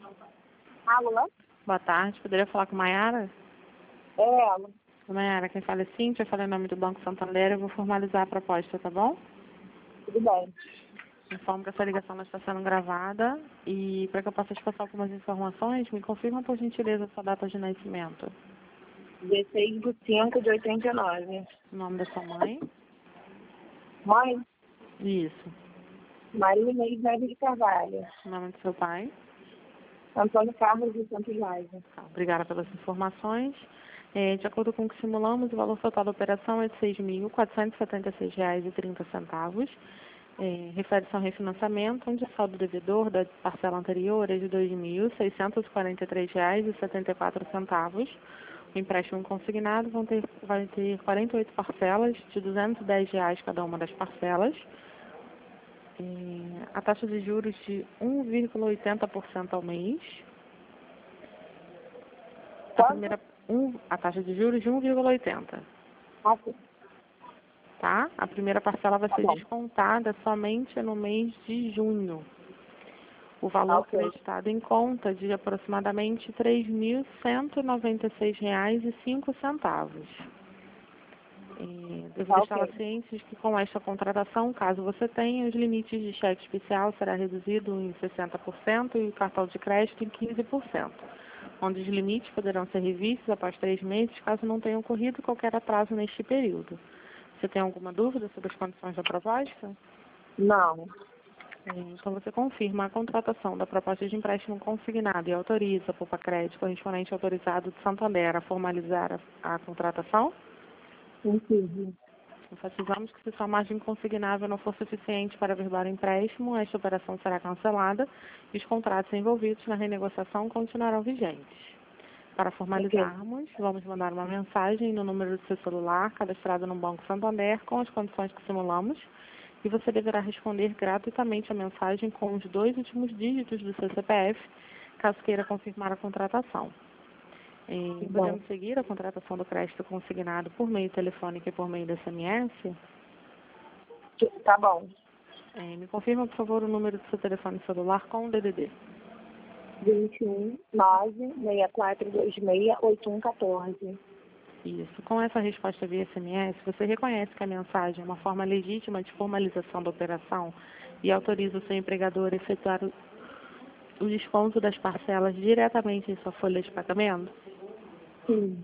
Alô? Boa tarde, poderia falar com a Maiara? É ela. Maiara, quem fala é Cíntia, eu falei em nome do Banco Santander, eu vou formalizar a proposta, tá bom? Tudo bem. Informo que essa ligação não está sendo gravada e para que eu possa te passar algumas informações, me confirma por gentileza a sua data de nascimento. 16/5/89. O nome da sua mãe? Mãe, Isso. Maria Inês Neves de Carvalho. O nome do seu pai? Antônio Carlos de Santos Lage. Tá, obrigada pelas informações. De acordo com o que simulamos, o valor total da operação é de R$ 6.476,30. Refere-se ao refinanciamento, onde o saldo devedor da parcela anterior é de R$ 2.643,74. O empréstimo consignado vai ter 48 parcelas de R$ 210 cada uma das parcelas. A taxa de juros de 1,80% ao mês. A taxa de juros de 1,80%. Aqui. Tá? A primeira parcela vai ser bom. descontada somente no mês de junho. O valor Ok. acreditado em conta de aproximadamente R$ 3.196,05. Devo deixá-la ciente de que com esta contratação, caso você tenha, os limites de cheque especial será reduzido em 60% e o cartão de crédito em 15%, onde os limites poderão ser revistos após 3 meses, caso não tenha ocorrido qualquer atraso neste período. Você tem alguma dúvida sobre as condições da proposta? Não. Então, você confirma a contratação da proposta de empréstimo consignado e autoriza a Poupa-Crédito, correspondente autorizado de Santander, a formalizar a contratação? Entendi. Enfatizamos que se sua margem consignável não for suficiente para averbar o empréstimo, esta operação será cancelada e os contratos envolvidos na renegociação continuarão vigentes. Para formalizarmos, vamos mandar uma mensagem no número do seu celular, cadastrado no Banco Santander, com as condições que simulamos, e você deverá responder gratuitamente a mensagem com os 2 últimos dígitos do seu CPF, caso queira confirmar a contratação. Podemos seguir a contratação do crédito consignado por meio telefônico e por meio da SMS? Tá bom. Me confirma, por favor, o número do seu telefone celular com o DDD. 21/9/6426/8114. Isso. Com essa resposta via SMS, você reconhece que a mensagem é uma forma legítima de formalização da operação e autoriza o seu empregador a efetuar o desconto das parcelas diretamente em sua folha de pagamento? Sim.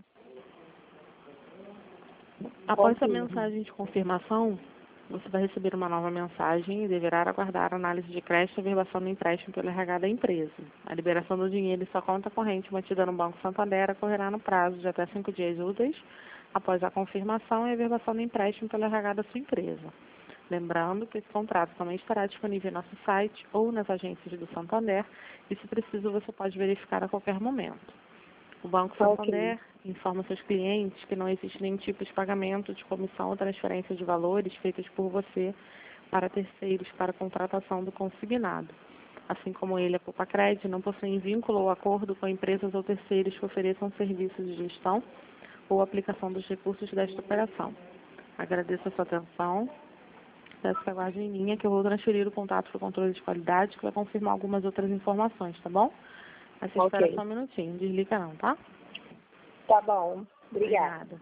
Após a mensagem de confirmação, você vai receber uma nova mensagem e deverá aguardar a análise de crédito e averbação do empréstimo pelo RH da empresa. A liberação do dinheiro em sua conta corrente mantida no Banco Santander ocorrerá no prazo de até 5 dias úteis após a confirmação e averbação do empréstimo pelo RH da sua empresa. Lembrando que esse contrato também estará disponível em nosso site ou nas agências do Santander e, se preciso, você pode verificar a qualquer momento. O Banco Santander informa seus clientes que não existe nenhum tipo de pagamento de comissão ou transferência de valores feitos por você para terceiros para a contratação do consignado. Assim como ele, a Poupa-Crédito, não possui vínculo ou acordo com empresas ou terceiros que ofereçam serviços de gestão ou aplicação dos recursos desta operação. Agradeço a sua atenção. Peço que aguarde em linha que eu vou transferir o contato para o controle de qualidade, que vai confirmar algumas outras informações, tá bom? Aí você espera só um minutinho, não desliga não, tá? Tá bom. Obrigada.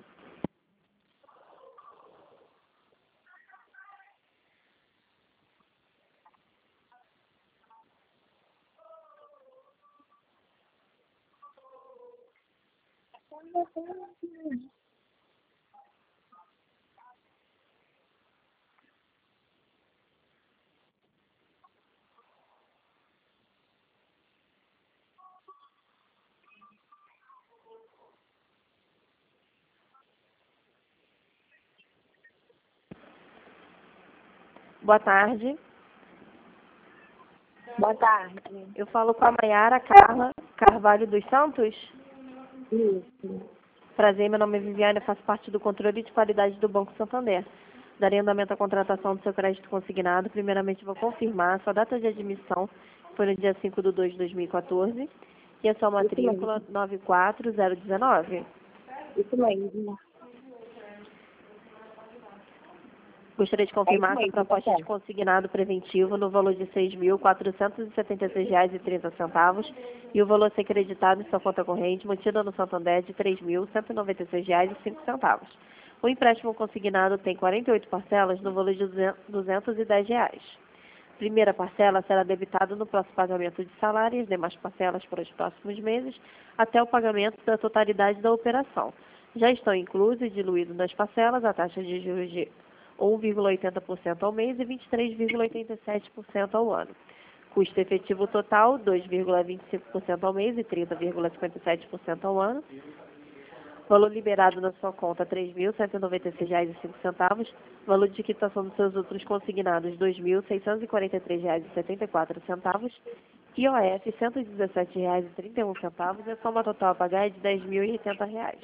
Boa tarde. Boa tarde. Eu falo com a Maiara Carla Carvalho dos Santos. Isso. Prazer, meu nome é Viviane, eu faço parte do controle de qualidade do Banco Santander. Darei andamento à contratação do seu crédito consignado. Primeiramente, vou confirmar a sua data de admissão, que foi no dia 5/2/2014, e a sua matrícula 94019. Isso mesmo. Gostaria de confirmar É isso que a mesmo, proposta tá de consignado preventivo no valor de R$ 6.476,30 e o valor a ser creditado em sua conta corrente, mantida no Santander, de R$ 3.196,05. O empréstimo consignado tem 48 parcelas no valor de R$ 210. Primeira parcela será debitada no próximo pagamento de salário e as demais parcelas para os próximos meses, até o pagamento da totalidade da operação. Já estão inclusos e diluídos nas parcelas a taxa de juros de 1,80% ao mês e 23,87% ao ano. Custo efetivo total, 2,25% ao mês e 30,57% ao ano. Valor liberado na sua conta, R$ 3.196,05. Valor de quitação dos seus outros consignados, R$ 2.643,74. IOF, R$ 117,31. E a soma total a pagar é de R$ 10.080.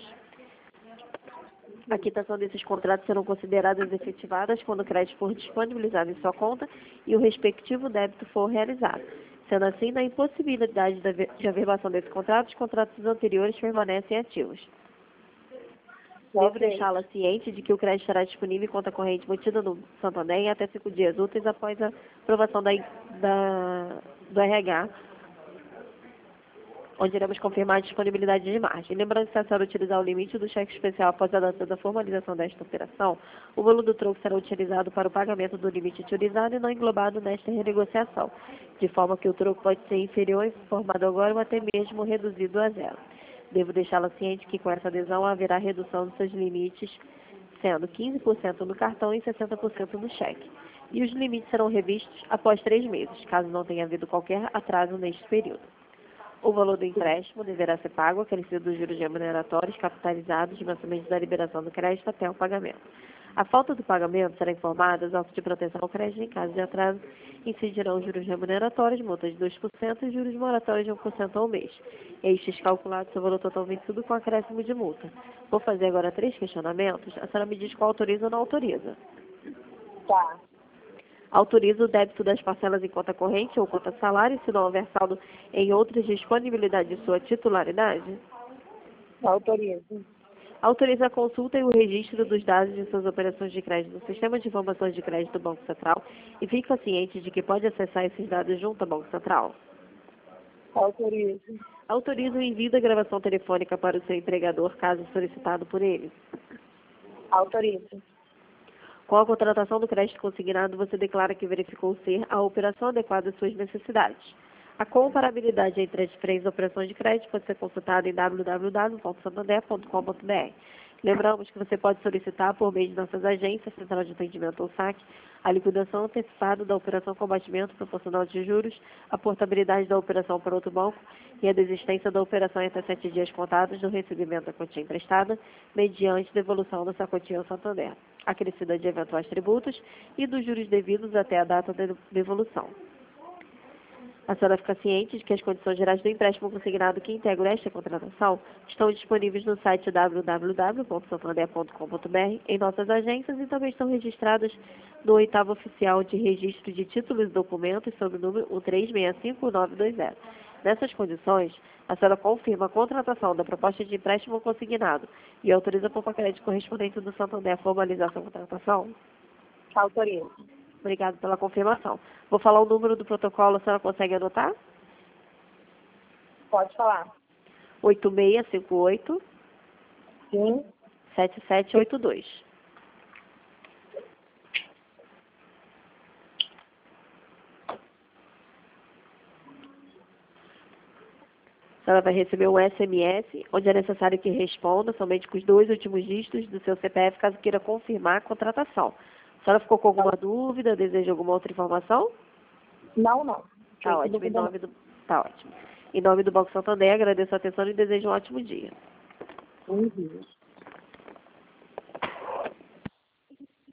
A quitação desses contratos serão consideradas efetivadas quando o crédito for disponibilizado em sua conta e o respectivo débito for realizado. Sendo assim, na impossibilidade de averbação desse contrato, os contratos anteriores permanecem ativos. Devo Ok. deixá-la ciente de que o crédito estará disponível em conta corrente mantida no Santander em até 5 dias úteis após a aprovação do RH, onde iremos confirmar a disponibilidade de margem. Lembrando que, se a senhora utilizar o limite do cheque especial após a data da formalização desta operação, o valor do troco será utilizado para o pagamento do limite utilizado e não englobado nesta renegociação, de forma que o troco pode ser inferior, informado agora, ou até mesmo reduzido a zero. Devo deixá-la ciente que, com essa adesão, haverá redução dos seus limites, sendo 15% no cartão e 60% no cheque. E os limites serão revistos após 3 meses, caso não tenha havido qualquer atraso neste período. O valor do empréstimo deverá ser pago, acrescido dos juros remuneratórios capitalizados de mensalmente da liberação do crédito até o pagamento. A falta do pagamento será informada aos órgãos de proteção ao crédito. Em caso de atraso, incidirão juros remuneratórios, multas de 2% e juros moratórios de 1% ao mês. Estes calculados seu valor total vencido com acréscimo de multa. Vou fazer agora 3 questionamentos. A senhora me diz qual autoriza ou não autoriza. Tá. Autoriza o débito das parcelas em conta corrente ou conta salário, se não houver saldo em outras disponibilidade de sua titularidade. Autorizo. Autoriza a consulta e o registro dos dados de suas operações de crédito no Sistema de Informações de Crédito do Banco Central e fica ciente de que pode acessar esses dados junto ao Banco Central. Autorizo. Autoriza o envio da gravação telefônica para o seu empregador, caso solicitado por ele. Autorizo. Com a contratação do crédito consignado, você declara que verificou ser a operação adequada às suas necessidades. A comparabilidade entre as diferentes operações de crédito pode ser consultada em www.santander.com.br. Lembramos que você pode solicitar, por meio de nossas agências, Central de Atendimento ou SAC, a liquidação antecipada da operação com abatimento proporcional de juros, a portabilidade da operação para outro banco e a desistência da operação em até 7 dias contados do recebimento da quantia emprestada, mediante devolução da sua quantia ao Santander, acrescida de eventuais tributos e dos juros devidos até a data da devolução. A senhora fica ciente de que as condições gerais do empréstimo consignado que integram esta contratação estão disponíveis no site www.santander.com.br, em nossas agências, e também estão registradas no 8º Oficial de Registro de Títulos e Documentos sob o número 1365920. Nessas condições, a senhora confirma a contratação da proposta de empréstimo consignado e autoriza por crédito correspondente do Santander a formalizar sua contratação? Autorizo. Obrigada pela confirmação. Vou falar o número do protocolo, a senhora consegue anotar? Pode falar. 8658 Sim. 7782. A senhora vai receber um SMS, onde é necessário que responda somente com os 2 últimos dígitos do seu CPF, caso queira confirmar a contratação. A senhora ficou com alguma dúvida, deseja alguma outra informação? Não, não. Tá ótimo. Tá ótimo. Em nome do Banco Santander, agradeço a atenção e desejo um ótimo dia. Uhum.